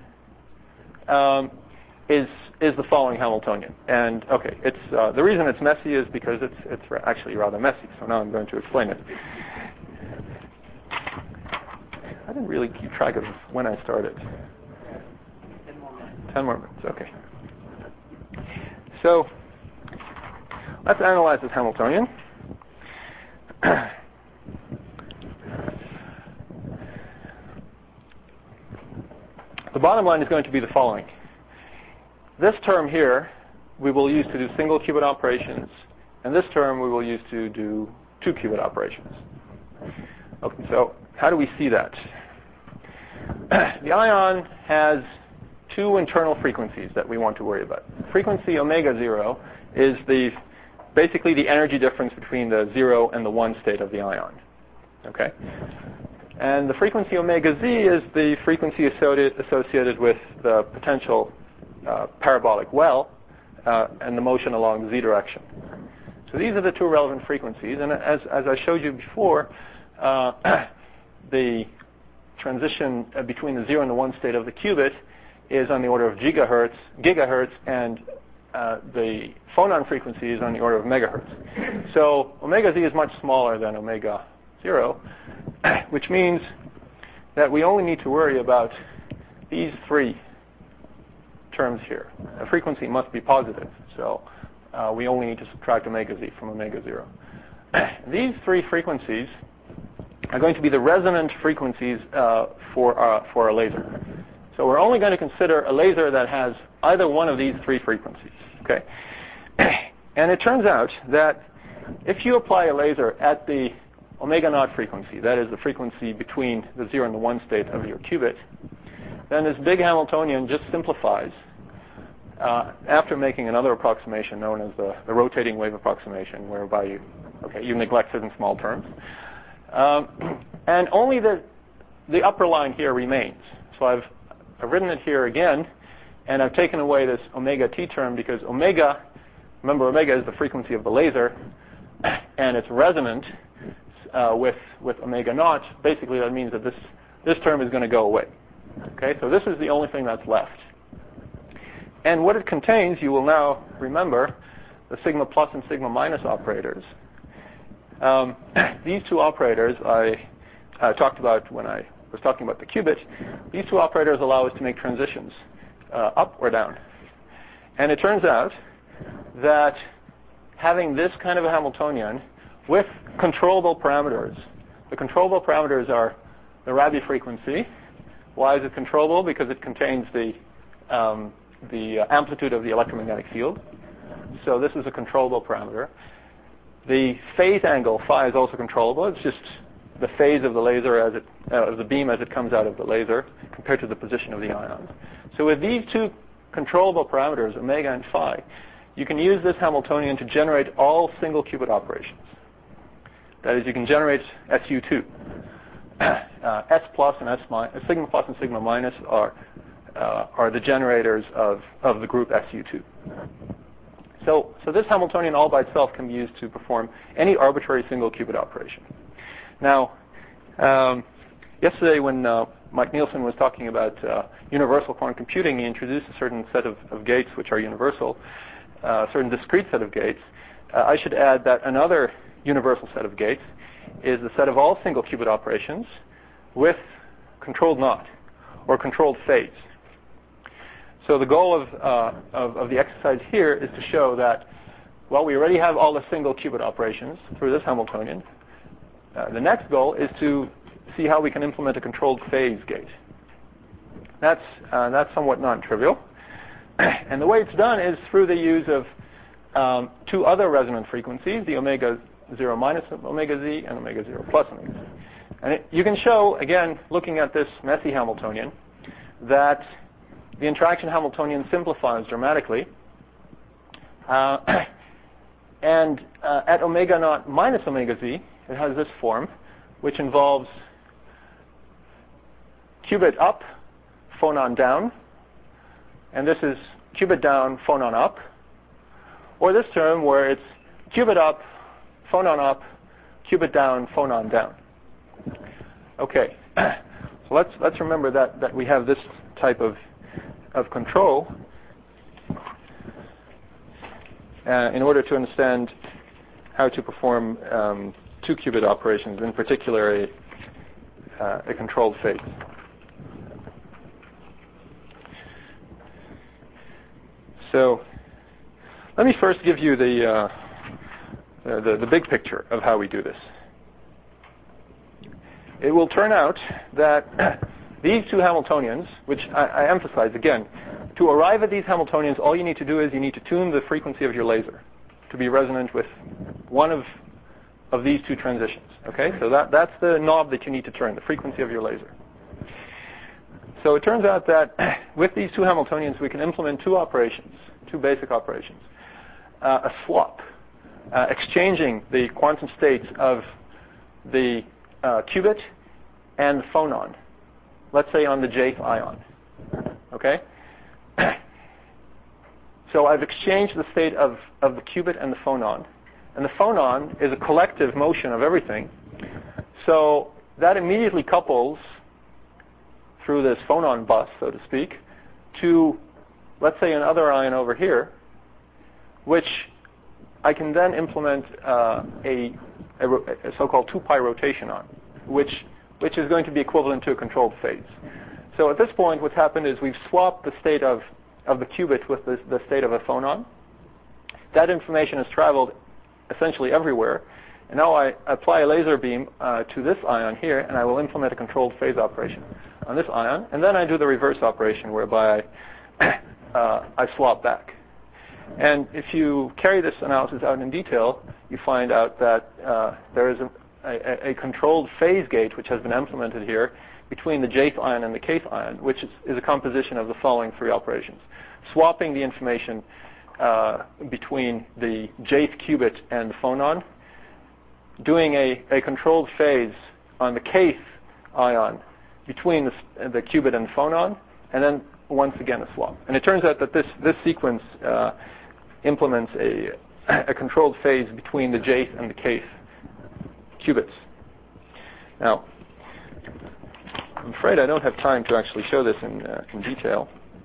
[SPEAKER 1] is the following Hamiltonian. And okay, it's the reason it's messy is because it's actually rather messy. So now I'm going to explain it. I didn't really keep track of when I started.
[SPEAKER 3] 10 more minutes.
[SPEAKER 1] 10 more minutes. Okay. So let's analyze this Hamiltonian. The bottom line is going to be the following. This term here we will use to do single qubit operations, and this term we will use to do 2 qubit operations. Okay, so how do we see that? The ion has 2 internal frequencies that we want to worry about. Frequency omega 0 is basically the energy difference between the 0 and the 1 state of the ion. Okay? And the frequency omega z is the frequency associated with the potential parabolic well and the motion along the z direction. So these are the 2 relevant frequencies. And as I showed you before, the transition between the 0 and the 1 state of the qubit is on the order of gigahertz, and the phonon frequency is on the order of megahertz. So omega z is much smaller than omega 0, which means that we only need to worry about these 3 terms here. The frequency must be positive, so we only need to subtract omega z from omega 0. These 3 frequencies are going to be the resonant frequencies for a laser. So we're only going to consider a laser that has either one of these 3 frequencies. Okay? And it turns out that if you apply a laser at the omega naught frequency, that is the frequency between the 0 and the 1 state of your qubit, then this big Hamiltonian just simplifies after making another approximation known as the rotating wave approximation, whereby you neglect certain small terms. And only the upper line here remains. So I've written it here again, and I've taken away this omega t term because omega, remember omega is the frequency of the laser, and it's resonant with omega naught. Basically that means that this term is going to go away. Okay, so this is the only thing that's left. And what it contains, you will now remember, the sigma plus and sigma minus operators. These 2 operators I talked about when I was talking about the qubit. These 2 operators allow us to make transitions up or down. And it turns out that having this kind of a Hamiltonian with controllable parameters, the controllable parameters are the Rabi frequency. Why is it controllable? Because it contains the amplitude of the electromagnetic field. So this is a controllable parameter. The phase angle phi is also controllable. It's just the phase of the laser of the beam as it comes out of the laser compared to the position of the ions. So with these 2 controllable parameters, omega and phi, you can use this Hamiltonian to generate all single qubit operations. That is, you can generate SU2. S plus and sigma plus and sigma minus are the generators of the group SU2. So this Hamiltonian all by itself can be used to perform any arbitrary single qubit operation. Now, yesterday when Mike Nielsen was talking about universal quantum computing, he introduced a certain set of gates which are universal, a certain discrete set of gates. I should add that another universal set of gates is the set of all single qubit operations with controlled knot or controlled phase. So the goal of the exercise here is to show that, well, we already have all the single qubit operations through this Hamiltonian. The next goal is to see how we can implement a controlled phase gate. That's somewhat non-trivial. And the way it's done is through the use of two other resonant frequencies, the omega 0 minus omega z and omega 0 plus omega z. And you can show, again, looking at this messy Hamiltonian, that the interaction Hamiltonian simplifies dramatically. And at omega naught minus omega z, it has this form, which involves qubit up, phonon down, and this is qubit down, phonon up, or this term where it's qubit up, phonon up, qubit down, phonon down. Okay, so let's remember that we have this type of control in order to understand how to perform two qubit operations, in particular a controlled phase. So let me first give you the big picture of how we do this. It will turn out that these two Hamiltonians, which I emphasize again, to arrive at these Hamiltonians, all you need to do is you need to tune the frequency of your laser to be resonant with one of these two transitions. Okay, so that's the knob that you need to turn, the frequency of your laser. So it turns out that with these two Hamiltonians, we can implement two operations, two basic operations. A swap, exchanging the quantum states of the qubit and the phonon, let's say on the jth ion. Okay? So I've exchanged the state of the qubit and the phonon. And the phonon is a collective motion of everything. So that immediately couples through this phonon bus, so to speak, to, let's say, another ion over here, which I can then implement a so-called 2-pi rotation on, which is going to be equivalent to a controlled phase. So at this point, what's happened is we've swapped the state of the qubit with the state of a phonon. That information has traveled essentially everywhere. And now I apply a laser beam to this ion here, and I will implement a controlled phase operation on this ion. And then I do the reverse operation, whereby I swap back. And if you carry this analysis out in detail, you find out that there is a controlled phase gate which has been implemented here between the jth ion and the kth ion, which is a composition of the following three operations. Swapping the information between the jth qubit and the phonon, doing a controlled phase on the kth ion between the qubit and the phonon, and then once again a swap. And it turns out that this sequence implements a controlled phase between the jth and the kth qubits. Now, I'm afraid I don't have time to actually show this in detail.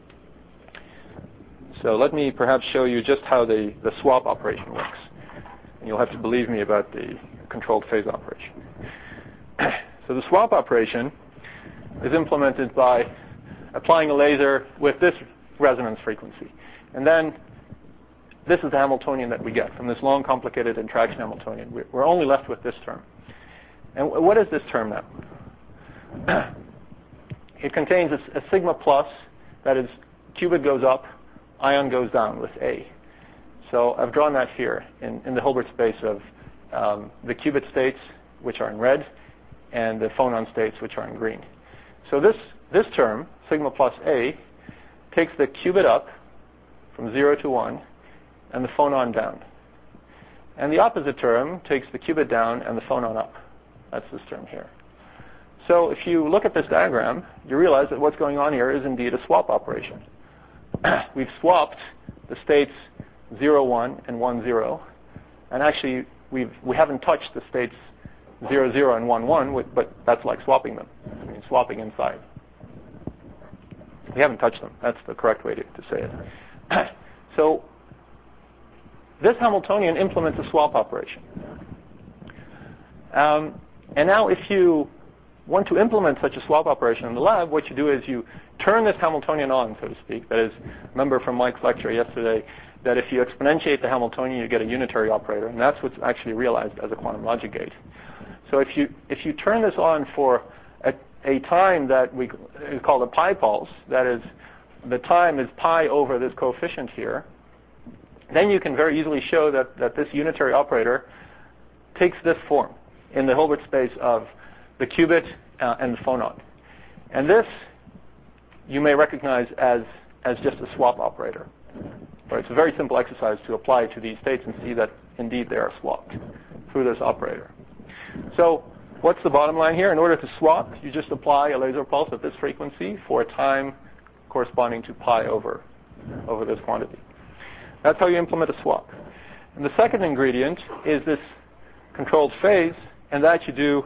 [SPEAKER 1] So let me perhaps show you just how the swap operation works. And you'll have to believe me about the controlled phase operation. So the swap operation is implemented by applying a laser with this resonance frequency. And then this is the Hamiltonian that we get from this long, complicated interaction Hamiltonian. We're only left with this term. And what is this term now? It contains a sigma plus, that is, qubit goes up, ion goes down with A. So I've drawn that here in the Hilbert space of the qubit states, which are in red, and the phonon states, which are in green. So this term, sigma plus A, takes the qubit up from 0 to 1, and the phonon down. And the opposite term takes the qubit down and the phonon up. That's this term here. So if you look at this diagram, you realize that what's going on here is indeed a swap operation. We've swapped the states 0, 1, and 1, 0. And actually, we haven't touched the states 0, 0, and 1, 1, but that's like swapping them. I mean, swapping inside. We haven't touched them. That's the correct way to say it. So this Hamiltonian implements a swap operation. And now if you want to implement such a swap operation in the lab, what you do is you turn this Hamiltonian on, so to speak. That is, remember from Mike's lecture yesterday, that if you exponentiate the Hamiltonian, you get a unitary operator, and that's what's actually realized as a quantum logic gate. So if you turn this on for a time that we call the pi pulse, that is, the time is pi over this coefficient here, then you can very easily show that this unitary operator takes this form in the Hilbert space of the qubit and the phonon. And this you may recognize as just a swap operator. Right? It's a very simple exercise to apply to these states and see that indeed they are swapped through this operator. So what's the bottom line here? In order to swap, you just apply a laser pulse at this frequency for a time corresponding to pi over this quantity. That's how you implement a swap. And the second ingredient is this controlled phase, and that you do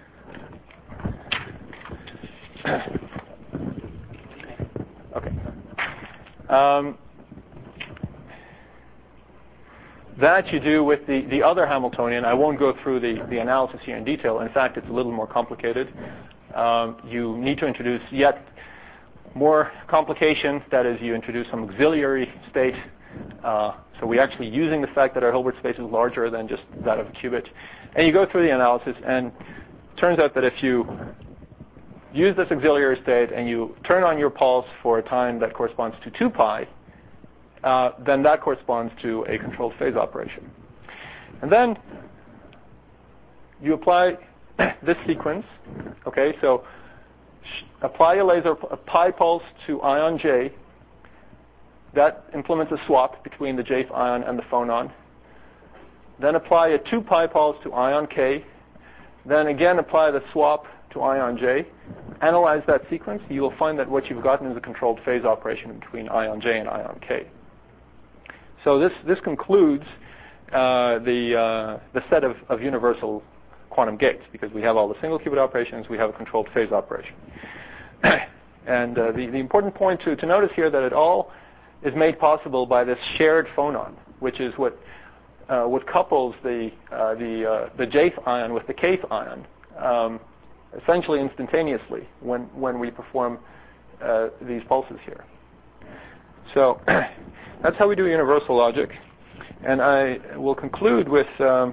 [SPEAKER 1] that you do with the other Hamiltonian. I won't go through the analysis here in detail. In fact, it's a little more complicated. You need to introduce yet more complication. That is, you introduce some auxiliary state. So we're actually using the fact that our Hilbert space is larger than just that of a qubit. And you go through the analysis, and it turns out that if you use this auxiliary state and you turn on your pulse for a time that corresponds to 2 pi, then that corresponds to a controlled phase operation. And then you apply this sequence. Okay, so apply a pi pulse to ion j. That implements a swap between the jth ion and the phonon. Then apply a 2 pi pulse to ion k. Then again apply the swap to ion j. Analyze that sequence. You will find that what you've gotten is a controlled phase operation between ion j and ion k. So this concludes the set of universal quantum gates, because we have all the single qubit operations, we have a controlled phase operation. And the important point to notice here that it all is made possible by this shared phonon, which is what couples the jth ion with the kth ion essentially instantaneously when we perform these pulses here. So that's how we do universal logic. And I will conclude with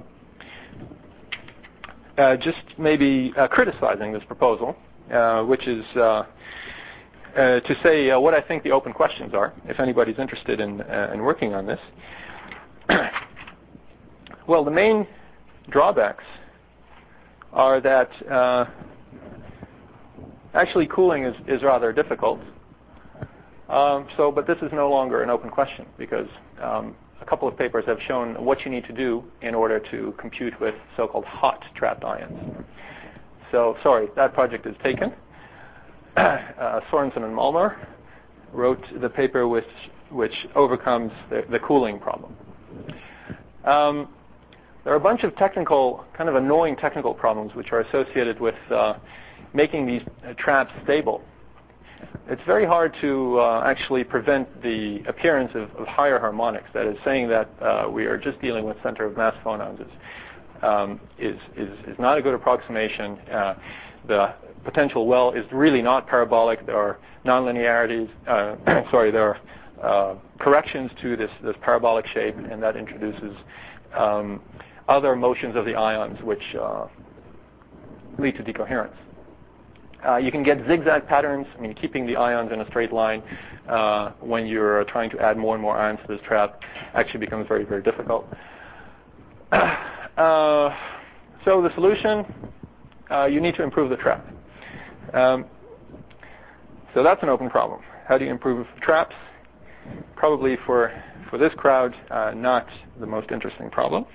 [SPEAKER 1] just maybe criticizing this proposal, which is to say what I think the open questions are, if anybody's interested in working on this. Well, the main drawbacks are that actually cooling is rather difficult. But this is no longer an open question, because a couple of papers have shown what you need to do in order to compute with so-called hot trapped ions. So, sorry, that project is taken. Sorensen and Malmer wrote the paper which overcomes the cooling problem. There are a bunch of technical, kind of annoying technical problems which are associated with making these traps stable. It's very hard to actually prevent the appearance of higher harmonics. That is, saying that we are just dealing with center of mass phonons is not a good approximation. The potential well is really not parabolic. There are nonlinearities. There are corrections to this parabolic shape, and that introduces other motions of the ions which lead to decoherence. You can get zigzag patterns. I mean, keeping the ions in a straight line when you're trying to add more and more ions to this trap actually becomes very, very difficult. So the solution, you need to improve the trap. So that's an open problem. How do you improve traps? Probably for this crowd, not the most interesting problem.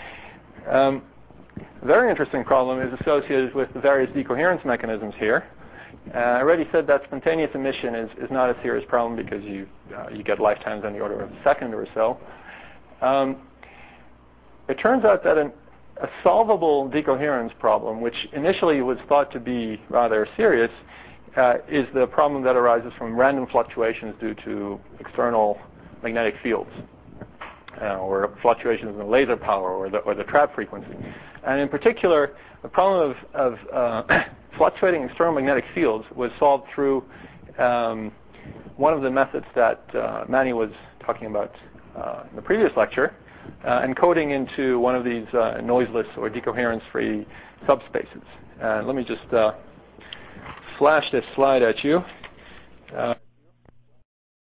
[SPEAKER 1] A very interesting problem is associated with the various decoherence mechanisms here. I already said that spontaneous emission is not a serious problem because you get lifetimes on the order of a second or so. It turns out that a solvable decoherence problem, which initially was thought to be rather serious, is the problem that arises from random fluctuations due to external magnetic fields, or fluctuations in the laser power or the trap frequency. And in particular, the problem of fluctuating external magnetic fields was solved through one of the methods that Manny was talking about in the previous lecture, encoding into one of these noiseless or decoherence-free subspaces. Let me just flash this slide at you.